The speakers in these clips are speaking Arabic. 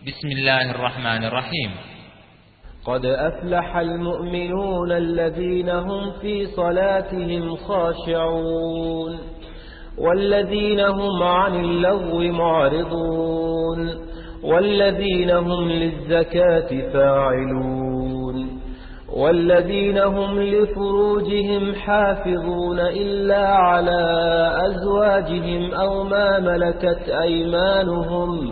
بسم الله الرحمن الرحيم. قد أفلح المؤمنون الذين هم في صلاتهم خاشعون والذين هم عن اللغو معرضون والذين هم للزكاة فاعلون والذين هم لفروجهم حافظون إلا على أزواجهم أو ما ملكت أيمانهم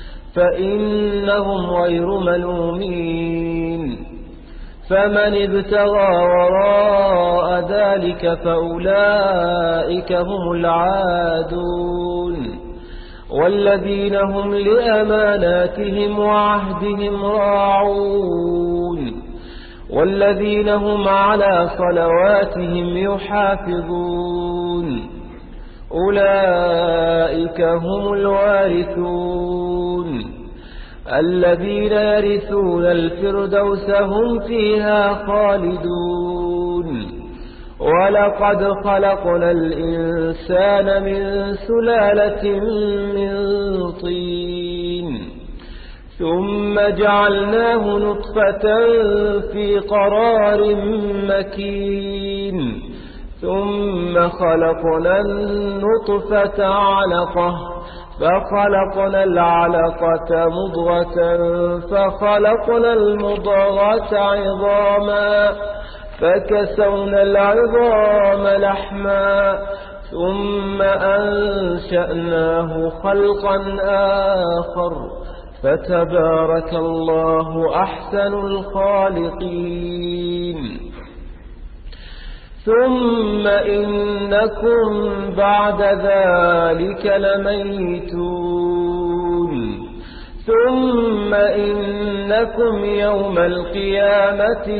فإنهم غير ملومين. فمن ابتغى وراء ذلك فأولئك هم العادون والذين هم لأماناتهم وعهدهم راعون والذين هم على صلواتهم يحافظون أولئك هم الوارثون الذين يرثون الفردوس هم فيها خالدون. ولقد خلقنا الإنسان من سلالة من طين ثم جعلناه نطفة في قرار مكين ثم خلقنا النطفة علقة فخلقنا العلقة مضغة فخلقنا المضغة عظاما فكسونا العظام لحما ثم أنشأناه خلقا آخر فتبارك الله أحسن الخالقين. ثم إنكم بعد ذلك لميتون ثم إنكم يوم القيامة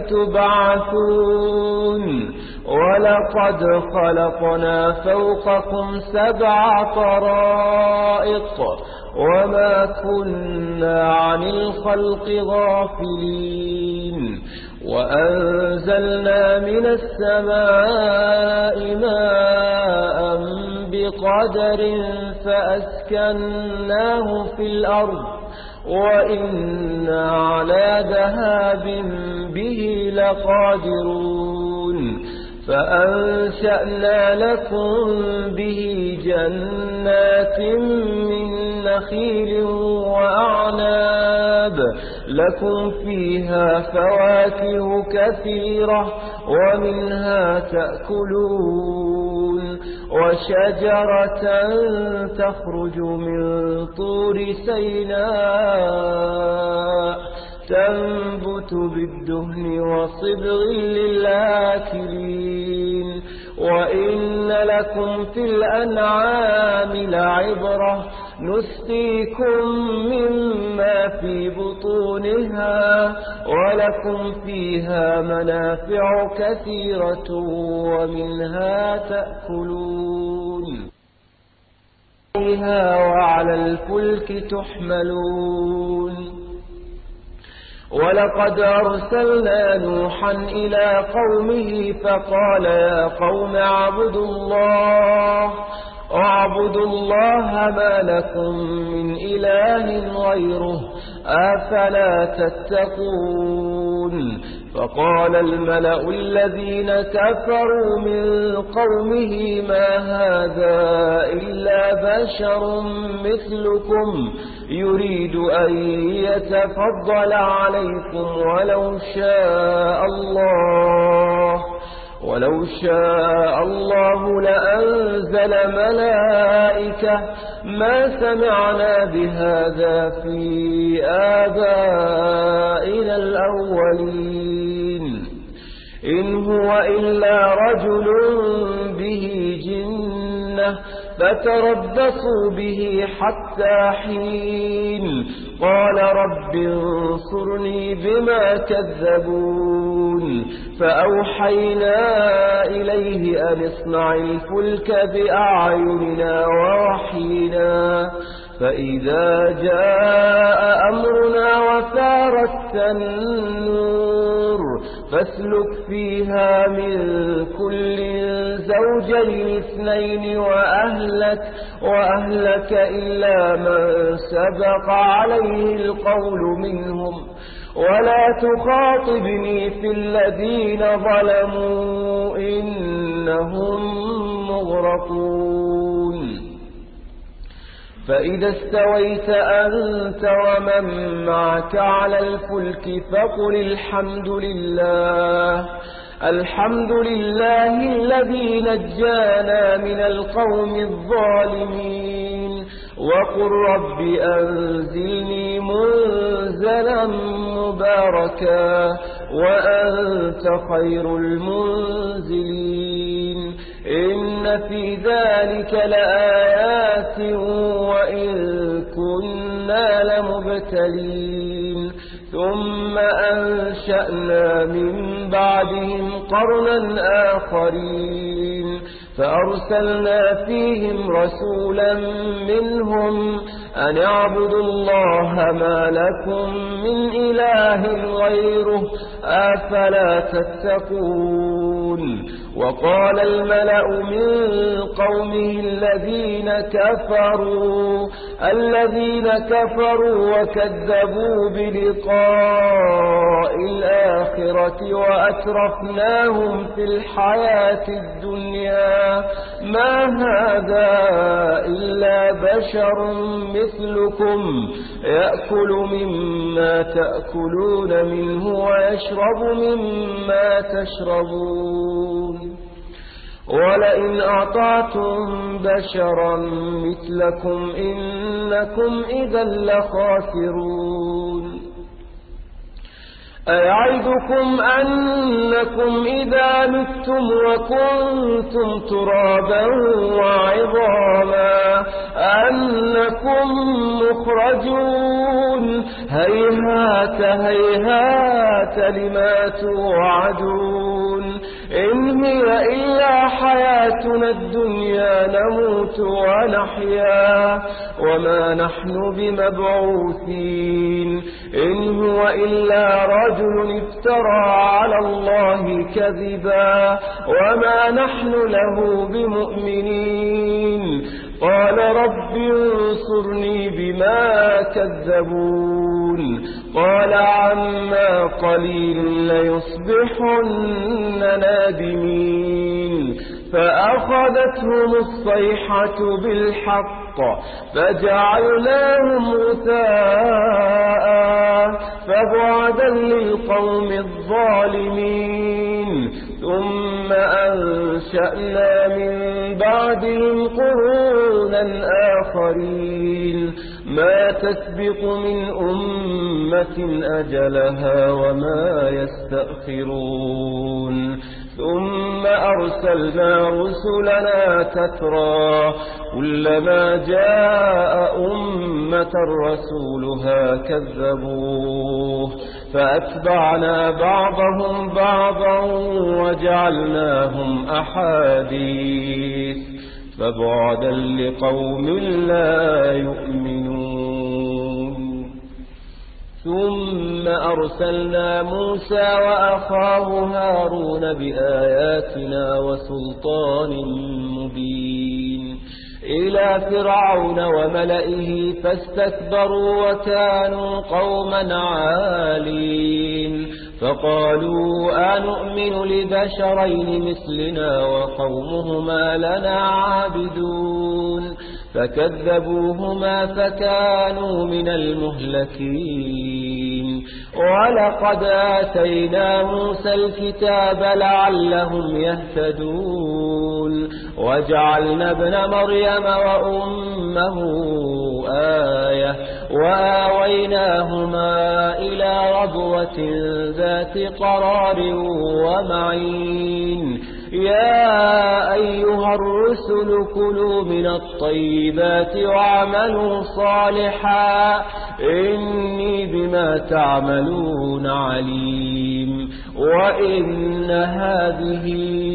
تبعثون ولقد خلقنا فوقكم 7 طرائق وما كنا عن الخلق غافلين وأنزلنا من السماء ماء بقدر فأسكناه في الأرض وإنا على ذهاب به لقادرون فأنشأنا لكم به جنات من نخيل وأعناب لكم فيها فواكه كثيرة ومنها تأكلون وشجرة تخرج من طور سيناء تنبت بالدهن وصبغ للآكلين وإن لكم في الأنعام لعبرة نسقيكم مما في بطونها ولكم فيها منافع كثيرة ومنها تأكلون وعلى الفلك تحملون. ولقد أرسلنا نوحا إلى قومه فقال يا قوم اعبدوا الله ما لكم من إله غيره أفلا تتقون. فقال الملأ الذين كفروا من قومه ما هذا إلا بشر مثلكم يريد أن يتفضل عليكم ولو شاء الله لأنزل ملائكة ما سمعنا بهذا في آبائنا الأولين إن هو إلا رجل به جنة فتربصوا به حتى حين. قال رب انصرني بما كذبون فأوحينا إليه أن اصنع الفلك بأعيننا ووحينا فإذا جاء أمرنا وفارت النور فاسلك فيها من كل الزوجين اثنين وأهلك إلا من سبق عليه القول منهم ولا تخاطبني في الذين ظلموا إنهم مغرقون فإذا استويت أنت ومن معك على الفلك فقل الحمد لله الذي نجانا من القوم الظالمين وقل رب أنزلني منزلا مباركا وأنت خير المنزلين إن في ذلك لآيات وإن كنا لمبتلين ثم أنشأنا من بعدهم قرنا آخرين فأرسلنا فيهم رسولا منهم أن اعبدوا الله ما لكم من إله غيره أفلا تتقون وقال الملأ من قومه الذين كفروا وكذبوا بلقاء الآخرة وأترفناهم في الحياة الدنيا ما هذا إلا بشر مثلكم يأكل مما تأكلون منه ويشرب مما تشربون ولئن أعطعتم بشرا مثلكم إنكم إذا لخاسرون أيعدكم أنكم إذا متم وكنتم ترابا وعظاما أنكم مخرجون هيهات هيهات لما توعدون إن هي إلا حياتنا الدنيا نموت ونحيا وما نحن بمبعوثين إن هو إلا رجل افترى على الله كذبا وما نحن له بمؤمنين قال رب انصرني بما كذبون قال عما قليل ليصبحن نادمين فأخذتهم الصيحة بالحق فجعلناهم غثاء فبعدا للقوم الظالمين ثم أنشأنا من بعدهم قرونا آخرين ما تسبق من أمة أجلها وما يستأخرون ثم أرسلنا رسلنا تترى كلما جاء أمة رسولها كذبوه فأتبعنا بعضهم بعضا وجعلناهم أحاديث فبعدا لقوم لا يؤمنون ثم أرسلنا موسى وأخاه هارون بآياتنا وسلطان مبين إلى فرعون وملئه فاستكبروا وكانوا قوما عالين فقالوا أنؤمن لبشرين مثلنا وقومهما لنا عابدون فكذبوهما فكانوا من المهلكين ولقد آتينا موسى الكتاب لعلهم يهتدون وجعلنا ابن مريم وأمه آية وآويناهما إلى ربوة ذات قرار ومعين يا أيها الرسل كلوا من الطيبات واعملوا صالحا إني بما تعملون عليم وإن هذه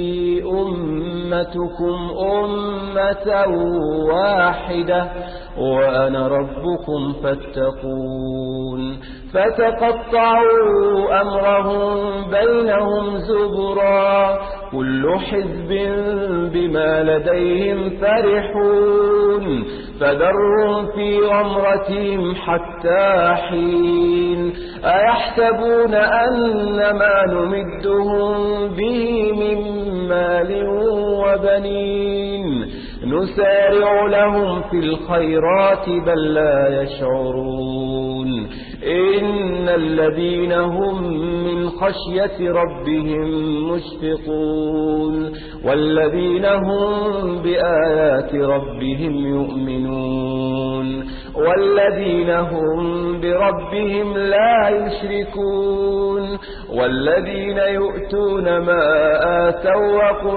أمتكم أمة واحدة وأنا ربكم فاتقون فتقطعوا أمرهم بينهم زبرا كل حزب بما لديهم فرحون فذرهم في غمرتهم حتى حين أيحسبون أن ما نمدهم به من مال وبنين نسارع لهم في الخيرات بل لا يشعرون إن الذين هم من خشية ربهم مشفقون والذين هم بآيات ربهم يؤمنون والذين هم بربهم لا يشركون والذين يؤتون ما آتوا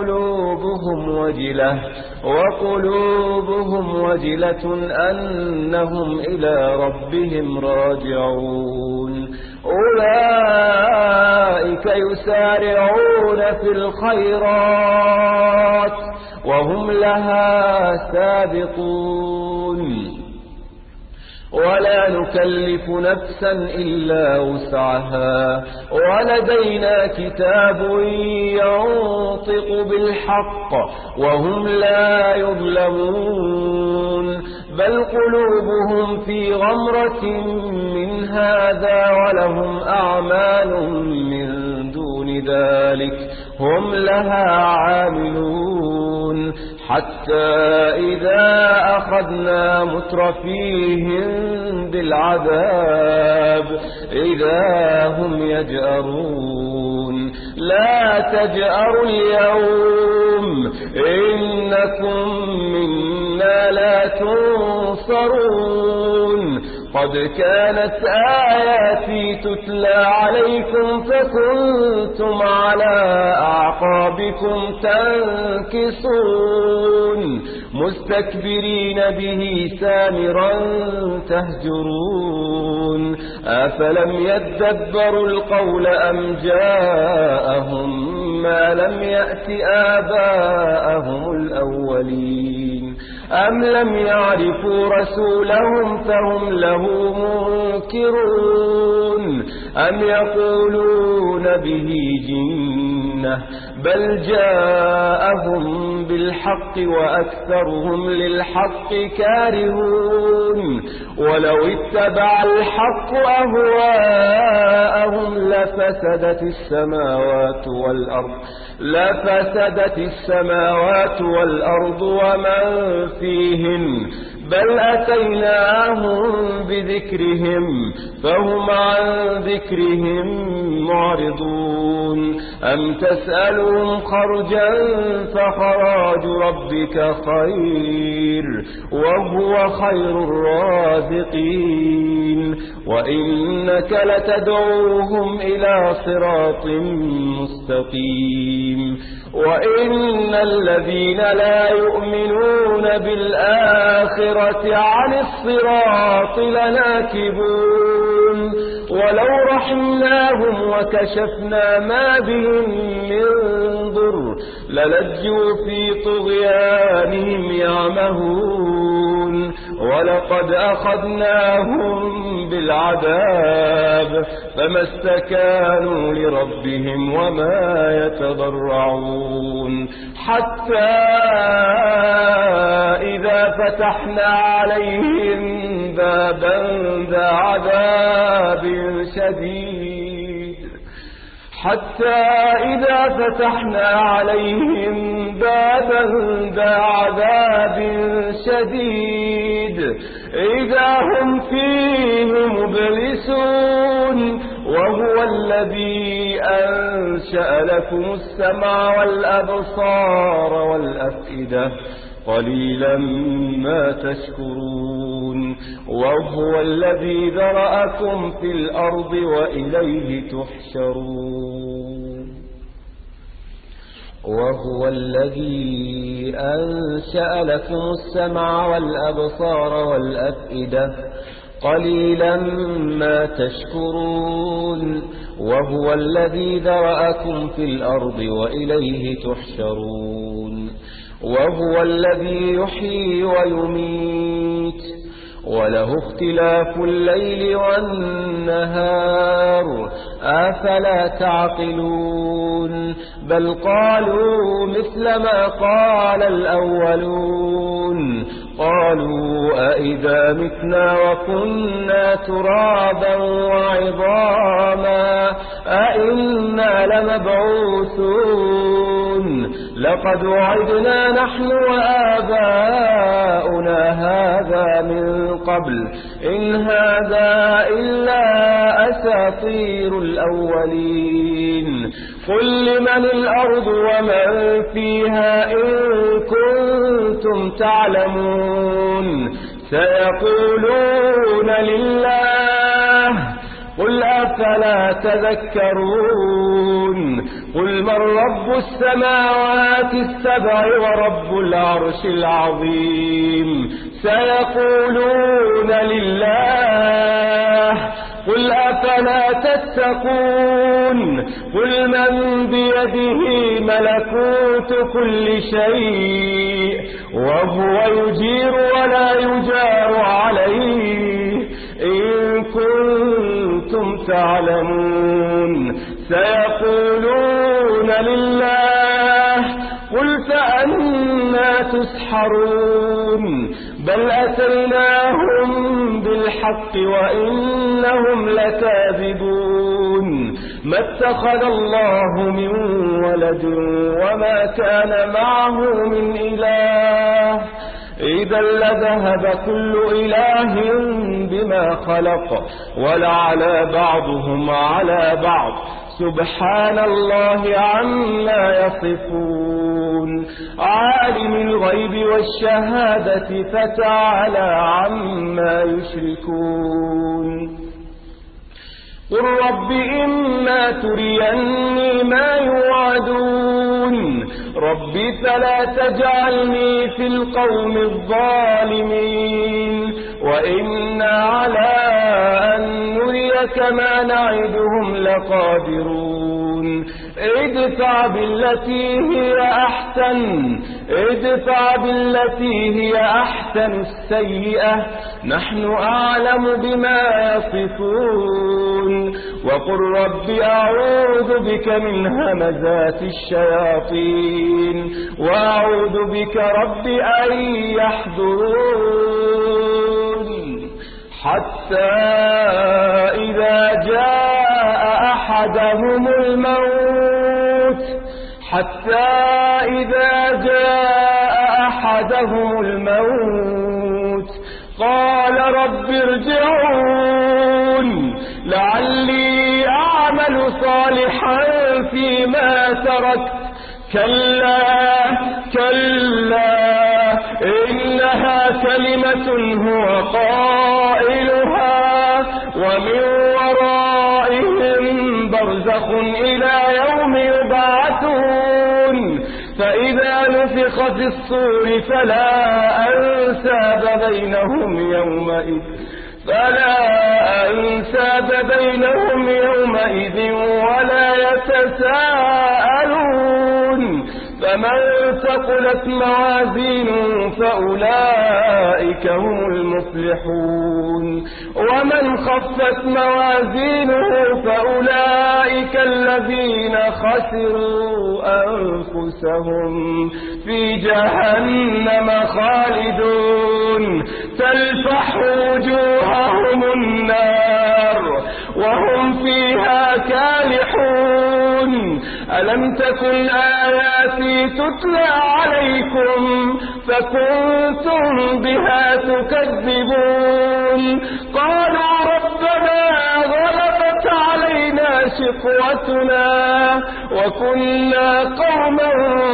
وقلوبهم وجلة أنهم إلى ربهم راجعون أولئك يسارعون في الخيرات وهم لها سابقون ولا نكلف نفسا إلا وسعها ولدينا كتاب ينطق بالحق وهم لا يظلمون بل قلوبهم في غمرة من هذا ولهم أعمال من دون ذلك هم لها عاملون حتى إذا أخذنا مترفيهم بالعذاب إذا هم يجأرون لا تجأروا اليوم إنكم منا لا تنصرون قد كانت آياتي تتلى عليكم فكنتم على أعقابكم تنكصون مستكبرين به سامرا تهجرون أفلم يدبروا القول أم جاءهم ما لم يأت آباءهم الأولين أم لم يعرفوا رسولهم فهم له منكرون أم يقولون به جنة بل جاءهم بالحق وأكثرهم للحق كارهون ولو اتبع الحق أهواءهم لفسدت السماوات والأرض ومن فيهن بل أتيناهم بذكرهم فهم عن ذكرهم معرضون أم تسألهم خرجا فخراج ربك خير وهو خير الرازقين وإنك لتدعوهم إلى صراط مستقيم وإن الذين لا يؤمنون بالآخرة عن الصراط لناكبون ولو رحمناهم وكشفنا ما بهم من ضر للجوا في طغيانهم يعمهون ولقد أخذناهم بالعذاب فما استكانوا لربهم وما يتضرعون حتى إذا فتحنا عليهم بابا ذا عذاب شديد إذا هم فيه مبلسون وهو الذي أنشأ لكم السمع والأبصار والأفئدة قليلا ما تشكرون وهو الذي ذرأكم في الأرض وإليه تحشرون وهو الذي أنشأ لكم السمع والأبصار والأفئدة قليلا ما تشكرون وهو الذي ذرأكم في الأرض وإليه تحشرون وهو الذي يحيي ويميت وله اختلاف الليل والنهار أفلا تعقلون بل قالوا مثل ما قال الأولون قالوا أئذا متنا وكنا ترابا وعظاما أئنا لمبعوثون لقد وعدنا نحن وآباؤنا هذا من قبل إن هذا إلا أساطير الأولين قل لمن الأرض ومن فيها إن كنتم تعلمون سيقولون لله قل أفلا تذكرون قل من رب السماوات السبع ورب العرش العظيم سيقولون لله قل أفلا تتقون قل من بيده ملكوت كل شيء وهو يجير ولا يجار عليه إن كنتم تعلمون سيقولون لله قل فأنا تسحرون بل أتيناهم بالحق وإنهم لكاذبون ما اتخذ الله من ولد وما كان معه من إله إذا لذهب كل إله بما خلق ولعلى بعضهم على بعض سبحان الله عما يصفون عالم الغيب والشهادة فتعالى عما يشركون قل رب إما تريني ما يوعدون ربي فلا تجعلني في القوم الظالمين وإنا على أن نريك ما نعدهم لقادرون ادفع بالتي هي أحسن السيئة نحن أعلم بما يصفون وقل رب أعوذ بك من همزات الشياطين وأعوذ بك رب أن يحضرون حتى إذا جاء أحدهم الموت قال رب ارجعون لعلي أعمل صالحا فيما تركت كلا إنها كلمة هو قائلها ومن ورائهم برزخ إلى يوم يبعثون فإذا نفخ في الصور فلا أنساب بينهم يومئذ ولا يتساءلون فمن ثقلت موازينه فأولئك هم المفلحون ومن خفت موازينه فأولئك الذين خسروا أنفسهم في جهنم خالدون تلفح وجوههم النار وهم فيها كالحون ألم تكن آياتي تتلى عليكم فكنتم بها تكذبون قالوا ربنا غلبت علينا شقوتنا وكنا قوما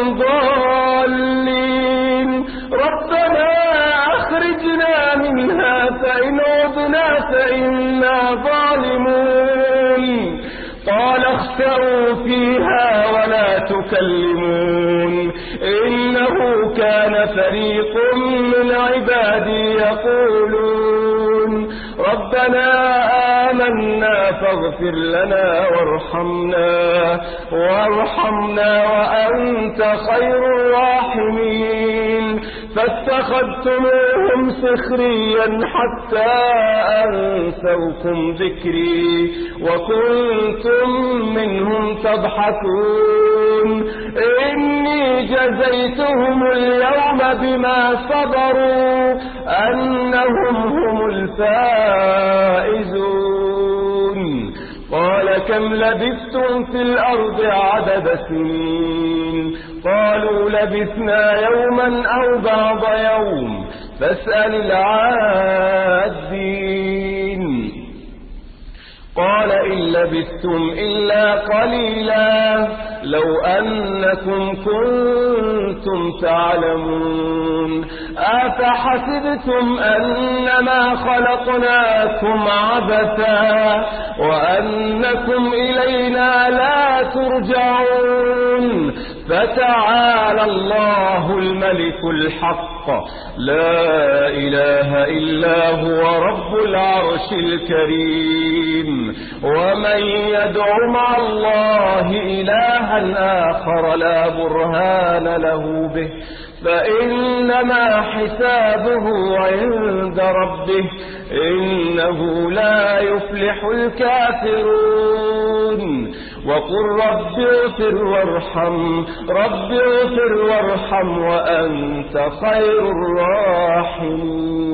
ضالين ربنا أخرجنا منها فإن عدنا فإنا ظالمون قال اخسئوا فيها ولا تكلمون إنه كان فريق من عبادي يقولون ربنا آمنا فاغفر لنا وارحمنا وأنت خير الراحمين فاتخذتموهم سخريا حتى أنسوكم ذكري وكنتم منهم تضحكون إني جزيتهم اليوم بما صبروا أنهم هم الفائزون قال كم لبثتم في الأرض عدد سنين قالوا لبثنا يوما أو بعض يوم فاسأل العادين قال إن لبثتم إلا قليلا لو أنكم كنتم تعلمون أفحسبتم أنما خلقناكم عبثا وأنكم إلينا لا ترجعون فتعالى الله الملك الحق لا إله إلا هو رب العرش الكريم ومن يدع مع الله إلها آخر لا برهان له به فإنما حسابه عند ربه إنه لا يفلح الكافرون وقل رب اغفر وارحم وأنت خير الراحمين